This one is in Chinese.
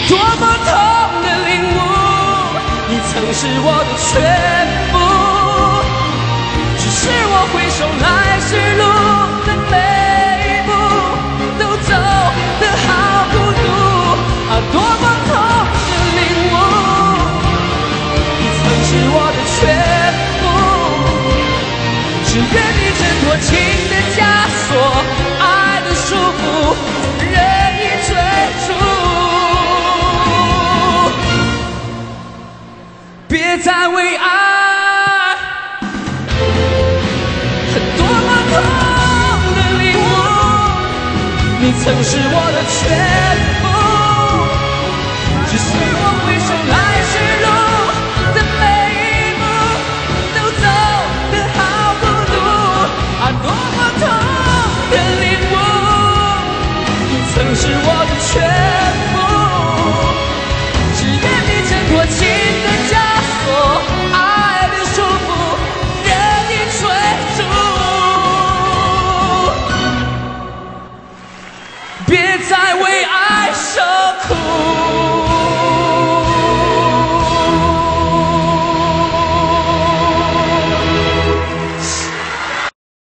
多么痛的领悟，你曾是我的全部。只是我回首来时路的每一步，都走得好孤独啊！多么痛的领悟，你曾是我的全部。只愿你挣脱情的枷锁，爱的束缚，任意追逐。别再为爱，多么痛的领悟，你曾是我的全